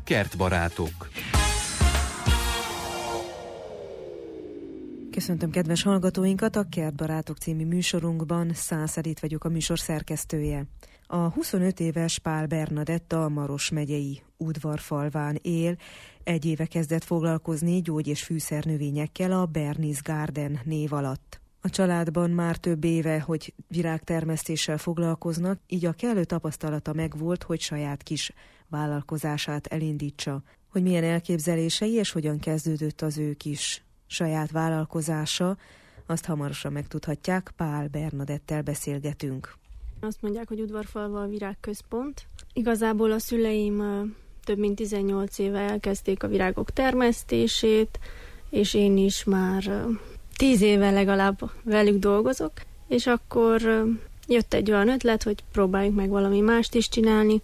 Kertbarátok. Köszöntöm kedves hallgatóinkat, a Kertbarátok című műsorunkban Szász Edit vagyok, a műsor szerkesztője. A 25 éves Pál Bernadetta a Maros megyei Udvarfalván él. Egy éve kezdett foglalkozni gyógy- és fűszernövényekkel a Bernice Garden név alatt. A családban már több éve, hogy virágtermesztéssel foglalkoznak, így a kellő tapasztalata megvolt, hogy saját kis vállalkozását elindítsa. Hogy milyen elképzelései és hogyan kezdődött az ő kis saját vállalkozása, azt hamarosan megtudhatják, Pál Bernadettel beszélgetünk. Azt mondják, hogy Udvarfalva a virágközpont. Igazából a szüleim több mint 18 éve elkezdték a virágok termesztését, és én is már 10 éve legalább velük dolgozok, és akkor jött egy olyan ötlet, hogy próbáljuk meg valami mást is csinálni,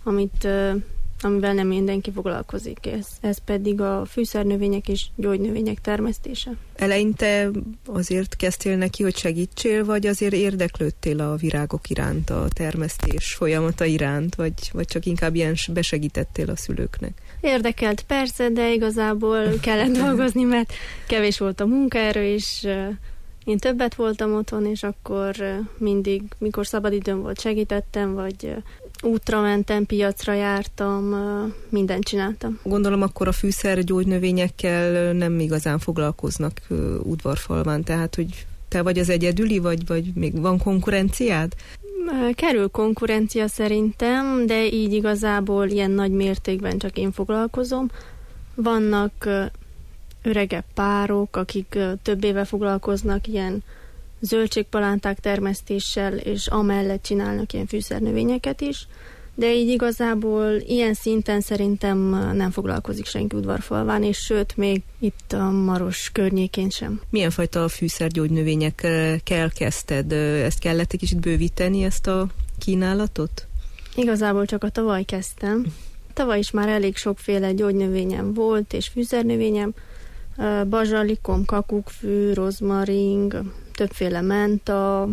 amivel nem mindenki foglalkozik. Ez pedig a fűszernövények és gyógynövények termesztése. Eleinte azért kezdtél neki, hogy segítsél, vagy azért érdeklődtél a virágok iránt, a termesztés folyamata iránt, vagy csak inkább ilyen besegítettél a szülőknek? Érdekelt persze, de igazából kellett dolgozni, mert kevés volt a munkaerő, és én többet voltam otthon, és akkor mindig, mikor szabadidőm volt, segítettem, vagy útra mentem, piacra jártam, mindent csináltam. Gondolom akkor a fűszergyógynövényekkel nem igazán foglalkoznak Udvarfalván, tehát hogy te vagy az egyedüli, vagy még van konkurenciád? Kerül konkurencia szerintem, de így igazából ilyen nagy mértékben csak én foglalkozom. Vannak öregebb párok, akik több éve foglalkoznak ilyen zöldségpalánták termesztéssel, és amellett csinálnak ilyen fűszernövényeket is, de így igazából ilyen szinten szerintem nem foglalkozik senki Udvarfalván, és sőt, még itt a Maros környékén sem. Milyen fajta fűszergyógynövényekkel kezdted? Ezt kellett egy kicsit bővíteni, ezt a kínálatot? Igazából csak a tavaly kezdtem. Tavaly is már elég sokféle gyógynövényem volt, és fűszernövényem. Bazsalikom, kakukkfű, rozmaring, többféle menta,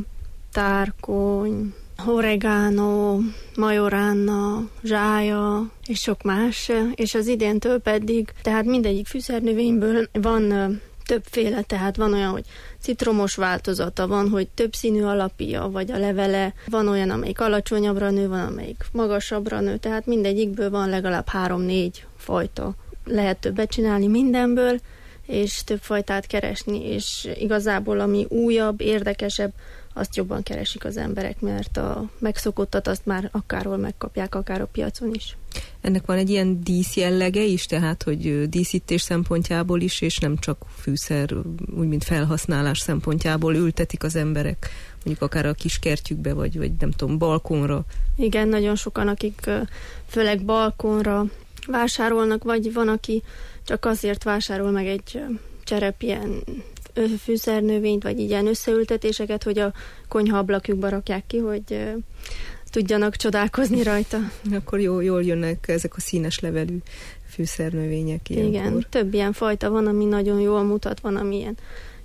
tárkony, oregano, majoránna, zsája, és sok más, és az idéntől pedig, tehát mindegyik fűszernövényből van többféle, tehát van olyan, hogy citromos változata, van, hogy több színű alapja, vagy a levele, van olyan, amelyik alacsonyabbra nő, van, amelyik magasabbra nő, tehát mindegyikből van legalább 3-4 fajta. Lehet többet csinálni mindenből, és több fajtát keresni, és igazából ami újabb, érdekesebb, azt jobban keresik az emberek, mert a megszokottat azt már akárhol megkapják, akár a piacon is. Ennek van egy ilyen díszjellege is, tehát hogy díszítés szempontjából is, és nem csak fűszer, úgy mint felhasználás szempontjából ültetik az emberek, mondjuk akár a kis kertjükbe, vagy nem tudom, balkonra. Igen, nagyon sokan, akik főleg balkonra vásárolnak, vagy van, aki csak azért vásárol meg egy cserep ilyen fűszernövényt, vagy ilyen összeültetéseket, hogy a konyha ablakjukba rakják ki, hogy tudjanak csodálkozni rajta. Akkor jól jönnek ezek a színes levelű fűszernövények ilyenkor. Igen, több ilyen fajta van, ami nagyon jól mutat, van, ami ilyen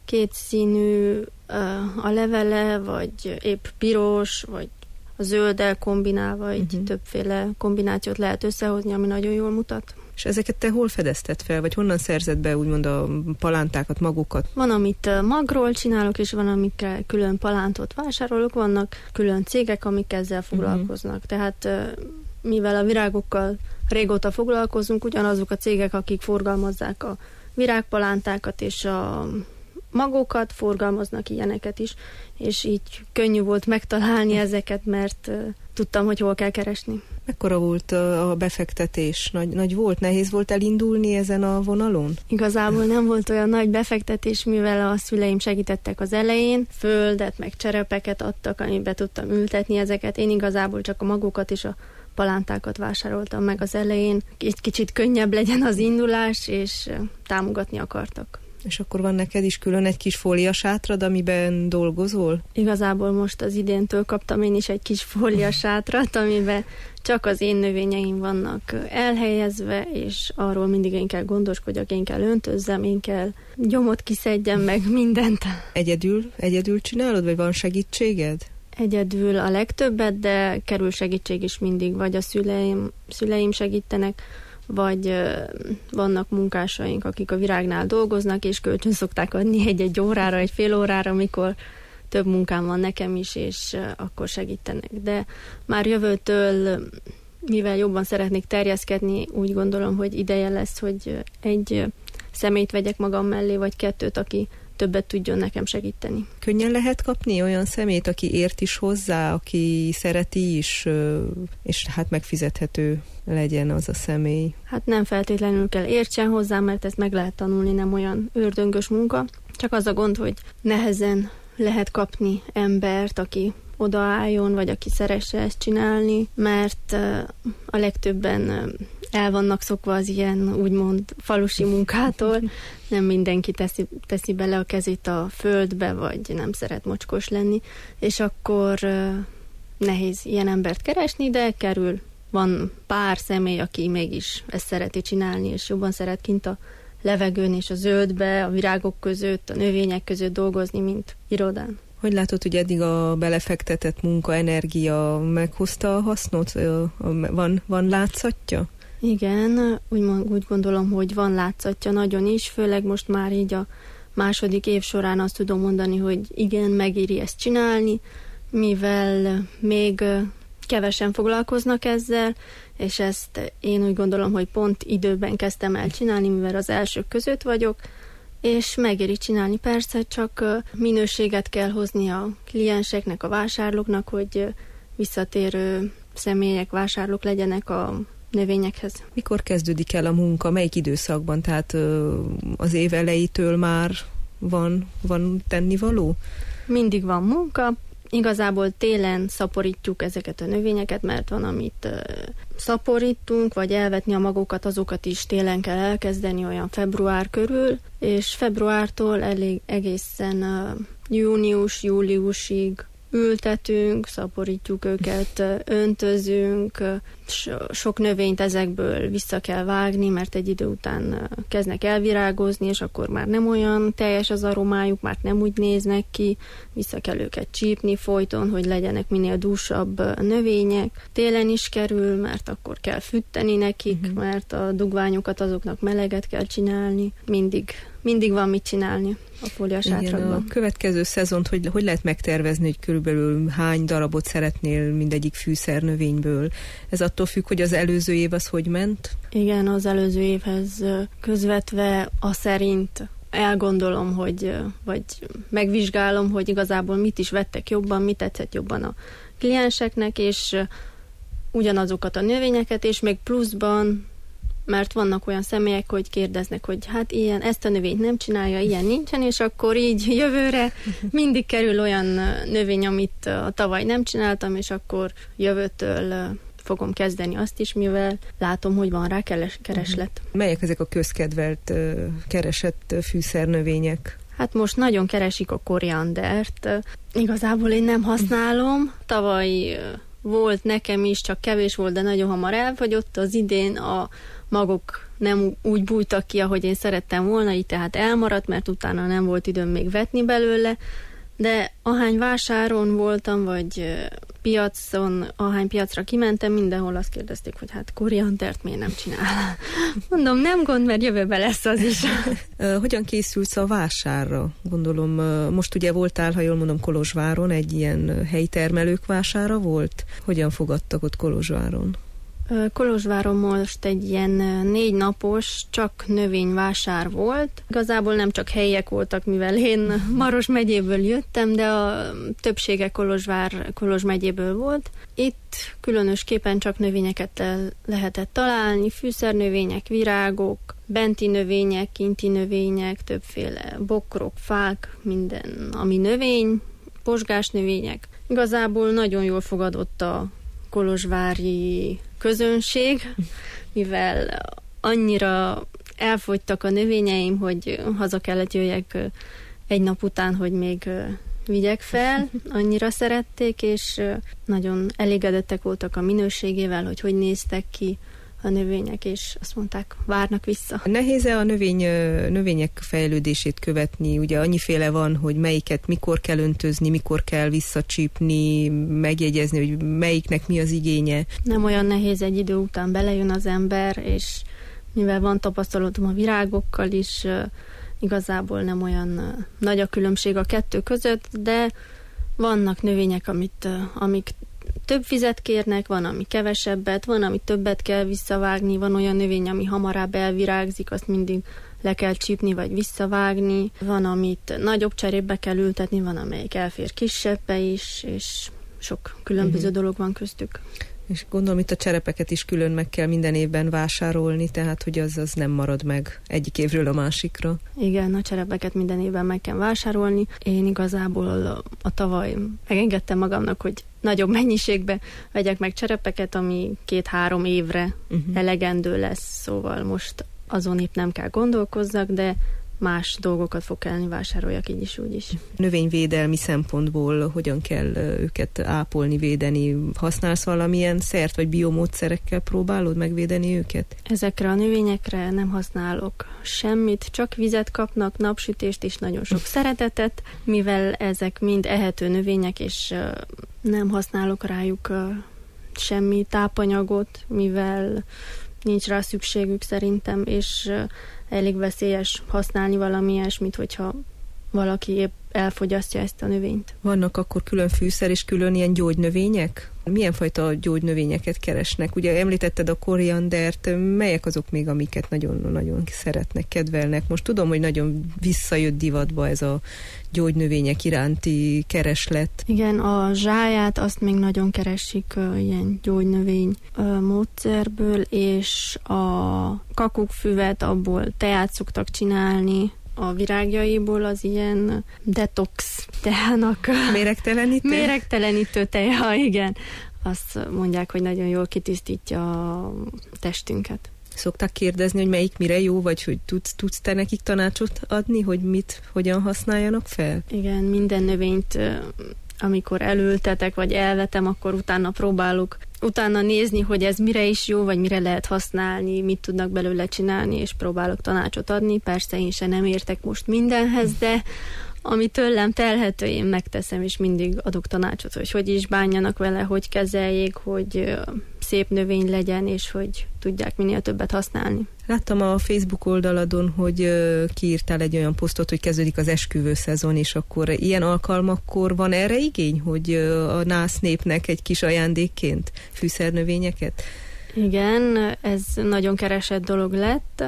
kétszínű a levele, vagy épp piros, vagy a zölddel kombinálva, így többféle kombinációt lehet összehozni, ami nagyon jól mutat. És ezeket te hol fedezted fel, vagy honnan szerzed be úgymond a palántákat, magukat? Van, amit magról csinálok, és van, amikkel külön palántot vásárolok, vannak külön cégek, amik ezzel foglalkoznak. Tehát mivel a virágokkal régóta foglalkozunk, ugyanazok a cégek, akik forgalmazzák a virágpalántákat és a magokat, forgalmaznak ilyeneket is, és így könnyű volt megtalálni ezeket, mert tudtam, hogy hol kell keresni. Mekkora volt a befektetés? Nagy volt? Nehéz volt elindulni ezen a vonalon? Igazából nem volt olyan nagy befektetés, mivel a szüleim segítettek az elején, földet, meg cserepeket adtak, amiben tudtam ültetni ezeket. Én igazából csak a magokat és a palántákat vásároltam meg az elején. Egy kicsit könnyebb legyen az indulás, és támogatni akartak. És akkor van neked is külön egy kis fóliasátrad, amiben dolgozol? Igazából most az idéntől kaptam én is egy kis fóliasátrat, amiben csak az én növényeim vannak elhelyezve, és arról mindig én kell gondoskodjak, én kell öntözzem, én kell gyomot kiszedjem, meg mindent. Egyedül csinálod, vagy van segítséged? Egyedül a legtöbbet, de kerül segítség is mindig, vagy a szüleim segítenek, vagy vannak munkásaink, akik a virágnál dolgoznak, és kölcsön szokták adni egy órára, egy fél órára, amikor több munkám van nekem is, és akkor segítenek. De már jövőtől, mivel jobban szeretnék terjeszkedni, úgy gondolom, hogy ideje lesz, hogy egy személyt vegyek magam mellé, vagy kettőt, aki többet tudjon nekem segíteni. Könnyen lehet kapni olyan személyt, aki ért is hozzá, aki szereti is, és hát megfizethető legyen az a személy? Hát nem feltétlenül kell értsen hozzá, mert ezt meg lehet tanulni, nem olyan ördöngös munka. Csak az a gond, hogy nehezen lehet kapni embert, aki odaálljon, vagy aki szeresse ezt csinálni, mert a legtöbben el vannak szokva az ilyen úgymond falusi munkától. Nem mindenki teszi bele a kezét a földbe, vagy nem szeret mocskos lenni, és akkor nehéz ilyen embert keresni, de kerül. Van pár személy, aki mégis ezt szereti csinálni, és jobban szeret kint a levegőn és a zöldbe, a virágok között, a növények között dolgozni, mint irodán. Hogy látod, hogy eddig a belefektetett munka, energia meghozta a hasznot? Van látszatja? Igen, úgy gondolom, hogy van látszatja nagyon is, főleg most már így a második év során azt tudom mondani, hogy igen, megéri ezt csinálni, mivel még kevesen foglalkoznak ezzel, és ezt én úgy gondolom, hogy pont időben kezdtem el csinálni, mivel az elsők között vagyok, és megéri csinálni. Persze, csak minőséget kell hozni a klienseknek, a vásárlóknak, hogy visszatérő személyek, vásárlók legyenek a növényekhez. Mikor kezdődik el a munka? Melyik időszakban? Tehát az év elejétől már van tennivaló? Mindig van munka. Igazából télen szaporítjuk ezeket a növényeket, mert van, amit szaporítunk, vagy elvetni a magokat, azokat is télen kell elkezdeni, olyan február körül, és februártól egészen június-júliusig ültetünk, szaporítjuk őket, öntözünk, sok növényt ezekből vissza kell vágni, mert egy idő után kezdnek elvirágozni, és akkor már nem olyan teljes az aromájuk, már nem úgy néznek ki, vissza kell őket csípni folyton, hogy legyenek minél dúsabb növények. Télen is kerül, mert akkor kell fűteni nekik, mert a dugványokat azoknak meleget kell csinálni, mindig van mit csinálni a fóliasátrakban. A következő szezont hogy lehet megtervezni, hogy körülbelül hány darabot szeretnél mindegyik fűszernövényből? Ez attól függ, hogy az előző év az hogy ment? Igen, az előző évhez közvetve szerint elgondolom, vagy megvizsgálom, hogy igazából mit is vettek jobban, mit tetszett jobban a klienseknek, és ugyanazokat a növényeket, és még pluszban, mert vannak olyan személyek, hogy kérdeznek, hogy hát ilyen, ezt a növényt nem csinálja, ilyen nincsen, és akkor így jövőre mindig kerül olyan növény, amit tavaly nem csináltam, és akkor jövőtől fogom kezdeni azt is, mivel látom, hogy van rá kereslet. Melyek ezek a közkedvelt keresett fűszernövények? Hát most nagyon keresik a koriandert. Igazából én nem használom. Tavaly volt nekem is, csak kevés volt, de nagyon hamar elfogyott. Az idén a magok nem úgy bújtak ki, ahogy én szerettem volna, így tehát elmaradt, mert utána nem volt időm még vetni belőle, de ahány vásáron voltam, vagy piacon, ahány piacra kimentem, mindenhol azt kérdezték, hogy hát koriandert miért nem csinál. Mondom, nem gond, mert jövőben lesz az is. Hogyan készülsz a vásárra? Gondolom, most ugye voltál, ha jól mondom, Kolozsváron, egy ilyen helyi termelők vására volt? Hogyan fogadtak ott Kolozsváron? Kolozsváron most egy ilyen 4 napos, csak növényvásár volt. Igazából nem csak helyiek voltak, mivel én Maros megyéből jöttem, de a többsége Kolozs megyéből volt. Itt különösképpen csak növényeket lehetett találni, fűszernövények, virágok, benti növények, kinti növények, többféle bokrok, fák, minden, ami növény, pozsgás növények. Igazából nagyon jól fogadott a kolozsvári közönség, mivel annyira elfogytak a növényeim, hogy haza kellett jöjjek egy nap után, hogy még vigyek fel. Annyira szerették, és nagyon elégedettek voltak a minőségével, hogy néztek ki, a növények, és azt mondták, várnak vissza. Nehéz-e a növények fejlődését követni? Ugye annyiféle van, hogy melyiket mikor kell öntözni, mikor kell visszacsípni, megjegyezni, hogy melyiknek mi az igénye? Nem olyan nehéz, egy idő után belejön az ember, és mivel van tapasztalatom a virágokkal is, igazából nem olyan nagy a különbség a kettő között, de vannak növények, amik több vizet kérnek, van, ami kevesebbet, van, ami többet kell visszavágni, van olyan növény, ami hamarabb elvirágzik, azt mindig le kell csípni, vagy visszavágni, van, amit nagyobb cserépbe kell ültetni, van, amelyik elfér kisebbe is, és sok különböző dolog van köztük. És gondolom, itt a cserepeket is külön meg kell minden évben vásárolni, tehát hogy az nem marad meg egyik évről a másikra. Igen, a cserepeket minden évben meg kell vásárolni. Én igazából a tavaly megengedtem magamnak, hogy nagyobb mennyiségbe vegyek meg cserepeket, ami 2-3 évre elegendő lesz, szóval most azon épp nem kell gondolkozzak, de más dolgokat fog kelleni vásároljak így is, úgy is. Növényvédelmi szempontból hogyan kell őket ápolni, védeni? Használsz valamilyen szert, vagy biomódszerekkel próbálod megvédeni őket? Ezekre a növényekre nem használok semmit, csak vizet kapnak, napsütést és nagyon sok szeretetet, mivel ezek mind ehető növények, és nem használok rájuk semmi tápanyagot, mivel nincs rá szükségük szerintem, és elég veszélyes használni valami ilyesmit, hogyha valaki épp elfogyasztja ezt a növényt. Vannak akkor külön fűszer és külön ilyen gyógynövények? Milyen fajta gyógynövényeket keresnek? Ugye említetted a koriandert, melyek azok még, amiket nagyon-nagyon szeretnek, kedvelnek? Most tudom, hogy nagyon visszajött divatba ez a gyógynövények iránti kereslet. Igen, a zsáját azt még nagyon keresik ilyen gyógynövény módszerből, és a kakukkfüvet, abból teát szoktak csinálni, a virágjaiból az ilyen detox teának. Méregtelenítő tea, igen. Azt mondják, hogy nagyon jól kitisztítja a testünket. Szokták kérdezni, hogy melyik mire jó, vagy hogy tudsz te nekik tanácsot adni, hogy hogyan használjanak fel? Igen, minden növényt, amikor elültetek, vagy elvetem, akkor utána próbálok nézni, hogy ez mire is jó, vagy mire lehet használni, mit tudnak belőle csinálni, és próbálok tanácsot adni. Persze én se nem értek most mindenhez, de ami tőlem telhető, én megteszem, és mindig adok tanácsot, hogy is bánjanak vele, hogy kezeljék, hogy szép növény legyen, és hogy tudják minél többet használni. Láttam a Facebook oldaladon, hogy kiírtál egy olyan posztot, hogy kezdődik az esküvő szezon, és akkor ilyen alkalmakkor van erre igény, hogy a nász népnek egy kis ajándékként fűszernövényeket? Igen, ez nagyon keresett dolog lett.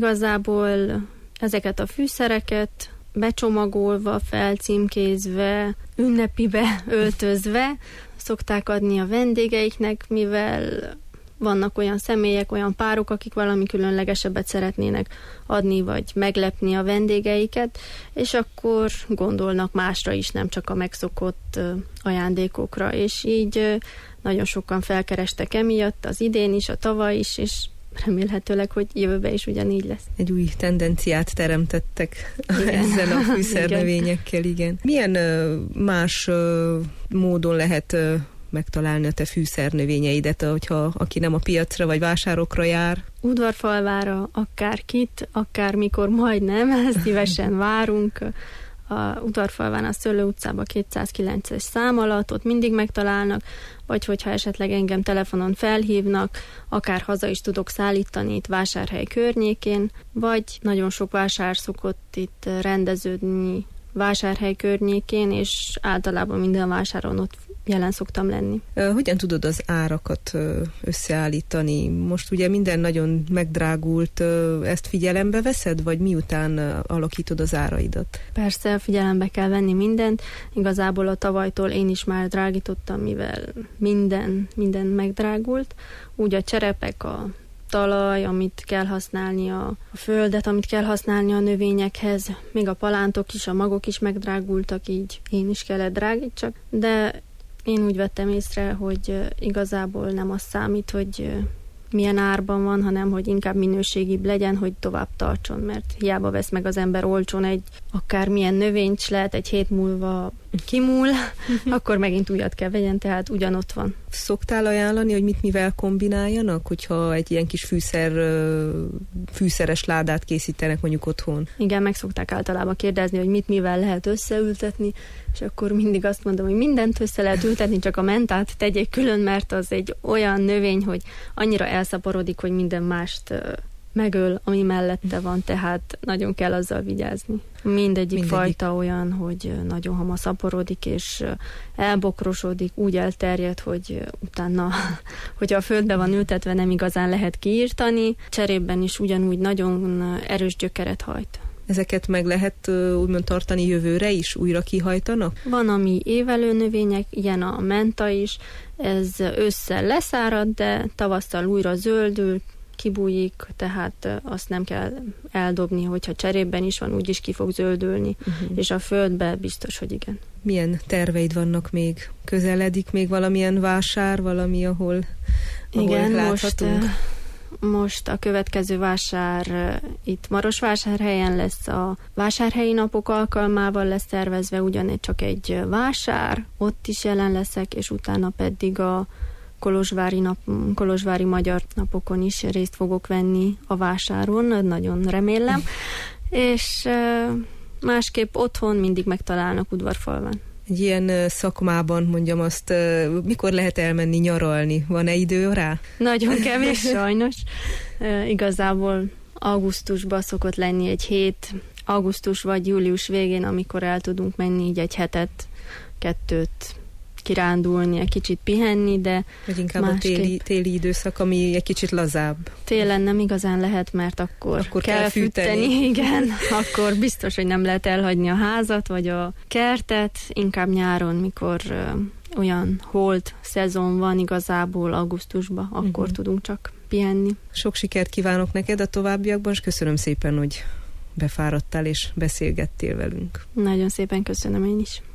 Igazából ezeket a fűszereket becsomagolva, felcímkézve, ünnepibe öltözve szokták adni a vendégeiknek, mivel vannak olyan személyek, olyan párok, akik valami különlegesebbet szeretnének adni, vagy meglepni a vendégeiket, és akkor gondolnak másra is, nem csak a megszokott ajándékokra, és így nagyon sokan felkerestek emiatt, az idén is, a tavaly is, és remélhetőleg, hogy jövőben is ugyanígy lesz. Egy új tendenciát teremtettek ezzel a fűszernövényekkel, igen. Milyen más módon lehet megtalálni a te fűszernövényeidet, hogyha aki nem a piacra vagy vásárokra jár? Udvarfalvára akárkit, akármikor majdnem, ezt szívesen várunk. A Udvarfalván a Szőlő utcában 209-es szám alatt, ott mindig megtalálnak, vagy hogyha esetleg engem telefonon felhívnak, akár haza is tudok szállítani itt Vásárhely környékén, vagy nagyon sok vásár szokott itt rendeződni Vásárhely környékén, és általában minden vásáron ott jelen szoktam lenni. Hogyan tudod az árakat összeállítani? Most ugye minden nagyon megdrágult, ezt figyelembe veszed, vagy miután alakítod az áraidat? Persze, figyelembe kell venni mindent. Igazából a tavalytól én is már drágítottam, mivel minden megdrágult. Úgy a cserepek, a talaj, amit kell használni, a földet, amit kell használni a növényekhez, még a palántok is, a magok is megdrágultak, így én is kellett drágítsak, de én úgy vettem észre, hogy igazából nem az számít, hogy milyen árban van, hanem hogy inkább minőségibb legyen, hogy tovább tartson, mert hiába vesz meg az ember olcsón egy akármilyen növényt, lehet egy hét múlva kimúl, akkor megint újat kell vegyen, tehát ugyanott van. Szoktál ajánlani, hogy mit mivel kombináljanak, hogyha egy ilyen kis fűszeres ládát készítenek mondjuk otthon? Igen, meg szokták általában kérdezni, hogy mit mivel lehet összeültetni, és akkor mindig azt mondom, hogy mindent össze lehet ültetni, csak a mentát tegyék külön, mert az egy olyan növény, hogy annyira elszaporodik, hogy minden mást megöl, ami mellette van, tehát nagyon kell azzal vigyázni. Mindegyik fajta olyan, hogy nagyon hamar szaporodik, és elbokrosodik, úgy elterjed, hogy utána, hogyha a földbe van ültetve, nem igazán lehet kiírtani. Cserében is ugyanúgy nagyon erős gyökeret hajt. Ezeket meg lehet úgymond tartani jövőre is? Újra kihajtanak? Van, ami évelő növények, ilyen a menta is. Ez ősszel leszárad, de tavasszal újra zöldül, kibújik, tehát azt nem kell eldobni, hogyha cserében is van, úgyis ki fog zöldülni, és a földbe biztos, hogy igen. Milyen terveid vannak még? Közeledik még valamilyen vásár, valami, ahol igen, láthatunk? Most a következő vásár itt Marosvásárhelyen lesz, a vásárhelyi napok alkalmával lesz szervezve, ugyanígy csak egy vásár, ott is jelen leszek, és utána pedig a kolozsvári magyar napokon is részt fogok venni a vásáron, nagyon remélem, és másképp otthon mindig megtalálnak Udvarfalván. Egy ilyen szakmában, mondjam azt, mikor lehet elmenni nyaralni? Van-e idő rá? Nagyon kevés, sajnos. Igazából augusztusban szokott lenni egy hét, augusztus vagy július végén, amikor el tudunk menni így egy hetet, 2 kirándulni, egy kicsit pihenni, de vagy inkább a téli időszak, ami egy kicsit lazább. Télen nem igazán lehet, mert akkor kell fűteni. Igen, akkor biztos, hogy nem lehet elhagyni a házat, vagy a kertet, inkább nyáron, mikor olyan holt szezon van igazából augusztusban, akkor tudunk csak pihenni. Sok sikert kívánok neked a továbbiakban, és köszönöm szépen, hogy befáradtál és beszélgettél velünk. Nagyon szépen köszönöm én is.